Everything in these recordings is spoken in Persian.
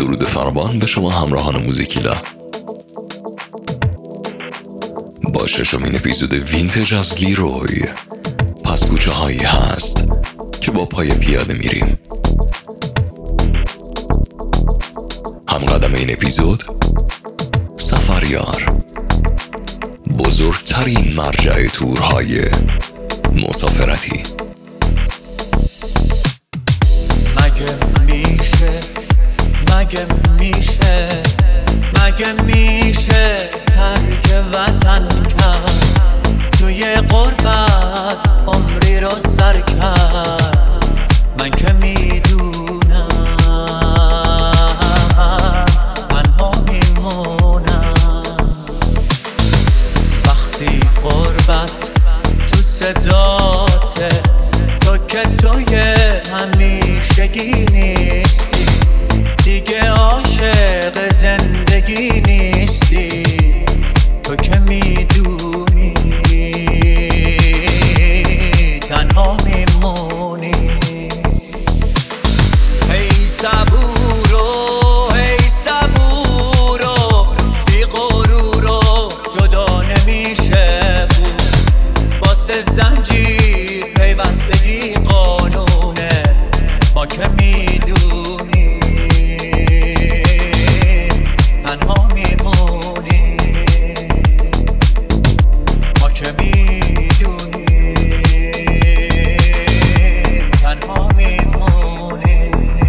درود فراوان به شما همراهان موزیکیلا. با ششمین اپیزود وینتج از لیروی، پس کوچه هایی هست که با پای پیاده میریم. همقدم این اپیزود سفریار، بزرگترین مرجع تورهای مسافرتی. مگه میشه ترک وطن کرد، توی غربت عمری رو سر کرد. من که میدونم تنها میمونم وقتی غربت تو صداته، تو که توی همیشگی نیستی، دیگه عاشق زندگی نیستی. تو که میدونی تنها میمونی. ای صبورو بی غرورو جدا نمیشه بود، واسه زنجیر پیوستگی قانونه. ما که میدونی تنها میمونی، ما که میدونی تنها میمونی.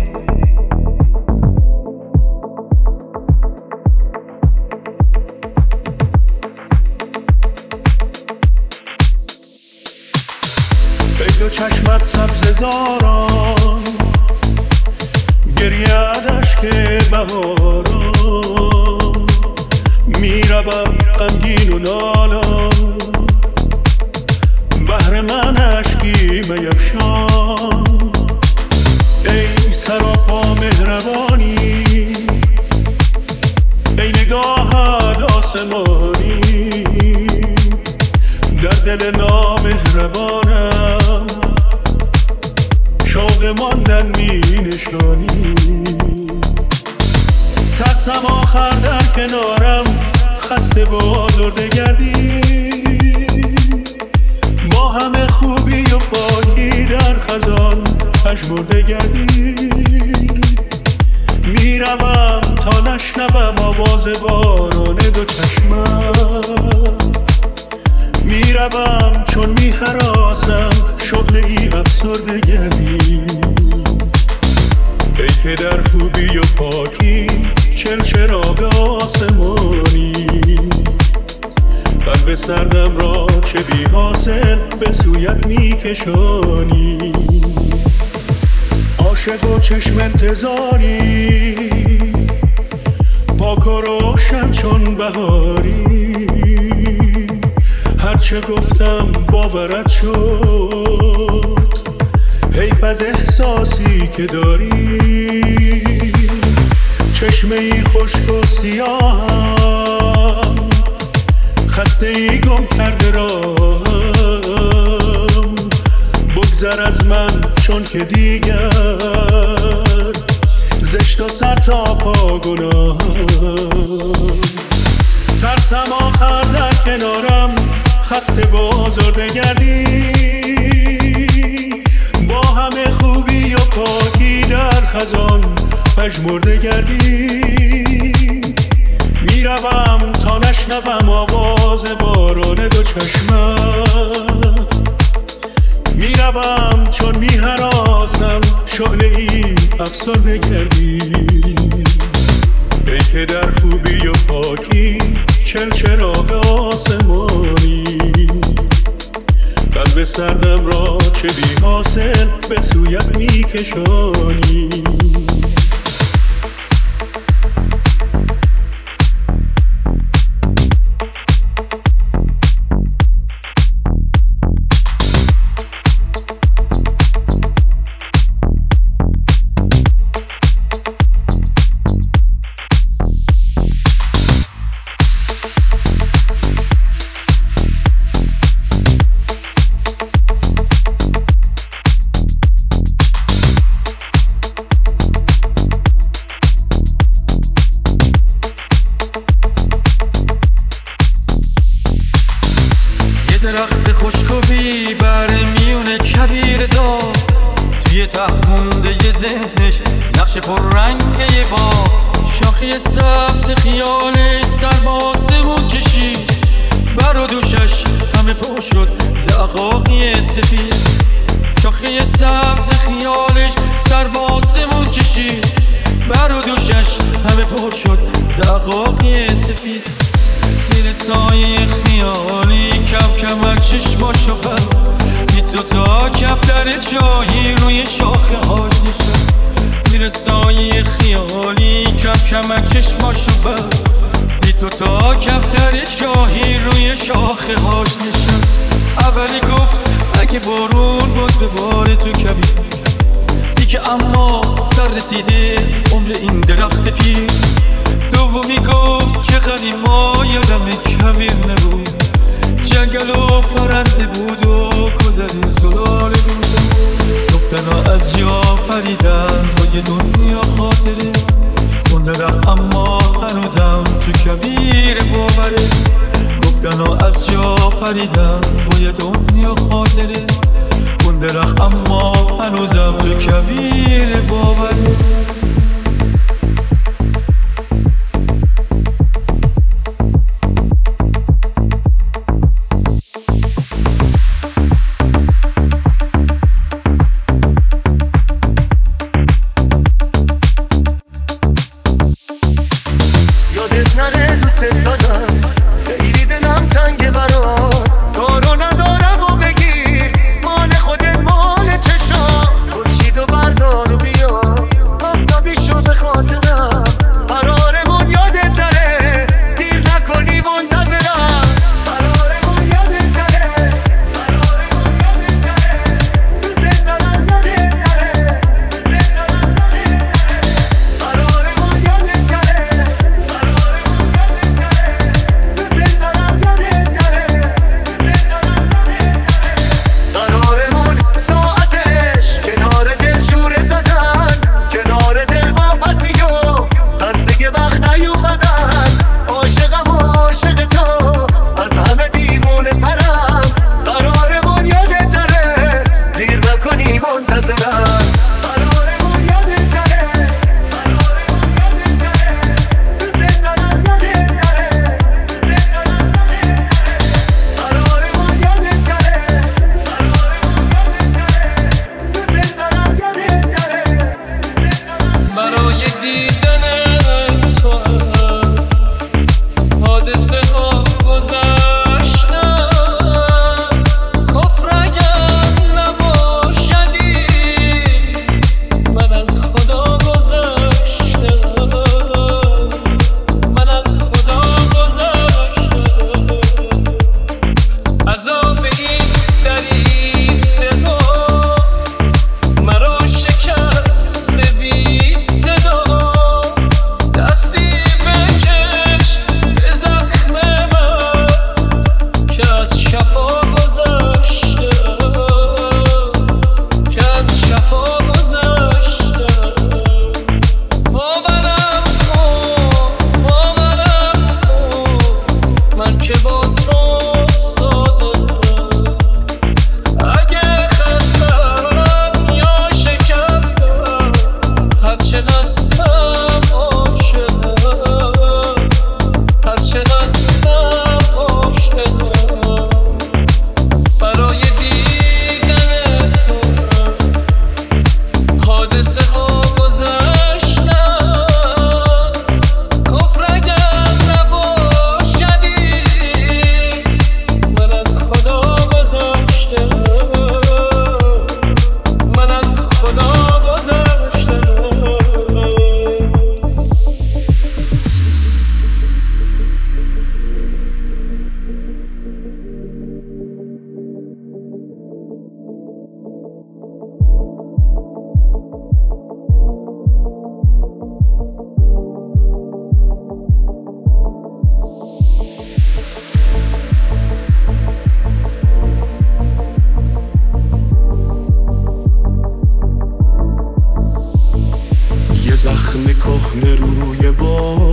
ای دو چشمت سبز زاران، گریه اشک بهاران، میروم غمگین و نالان، بهر من اشکی میفشان. ای سراپا مهربانی، ای نگاهت آسمانی، در دل نامهربانم شوق ماندن می نشانی. ترسم آخر در کنارم خسته و آزرده گردی، با همه خوبی و پاکی در خزان پژمرده گردی. میروم تا نشنوم آواز باران دو چشمت، میروم چون میهراسم شعله ای افسرده گردی. ای که در خوبی و پاکی چل چراغ آسمانی، قلب سردم را چه بی حاصل به سویت میکشانی. عاشق و چشم انتظاری، پاک و روشن چون بهاری، هرچه گفتم باورت شد، حیف از احساسی که داری. چشمه ای خشک و سیاهم، خسته ای گم کرده راهم، بگذر از من چون که دیگر زشت و سر تا پا گناهم. ترسم آخر در کنارم خسته و آزرده گردی، با همه خوبی و پاکی در خزان پژمرده گردی. میروم تا نشنوم آواز باران دو چشمت، میروم چون میهراسم شعله ای افسرده گردی. ای که در خوبی و پاکی چل چراغ آسمانی، قلب سردم را چه بی حاصل به سویت میکشانی. درخت خشکوبی بر میون کویر دار، توی ته مونده ی ذهنش نقش پررنگه با شاخی سبز خیالش سر به آسمون کشید، بر و دوشش همه پر شد زعقاقی سفید. شاخی سبز خیالش سر به آسمون کشید، بر و دوشش همه پر شد زعقاقی سفید. زیر سایه خیالی کم کمک چشماشو بست، دید دوتا کفتر چاهی روی شاخه هاش نشست. زیر سایه خیالی کم کمک چشماشو بست، دید دوتا کفتر چاهی روی شاخه هاش نشست. اولی گفت اگه بارون بود بباره تو کبیر، دیگه اما سر رسیده عمر این درخت پیر. دومی گفت که قدیما یادم کویر نبود، جنگل و پرنده بود و گذر سلال بود. گفتنا از جا پریدن با یه دنیا خاطره، اون درخت اما هنوزم تو کویر باوره. گفتنا از جا پریدن با یه دنیا خاطره، اون درخت اما هنوزم تو کویر باوره. زخم کهنه روی بار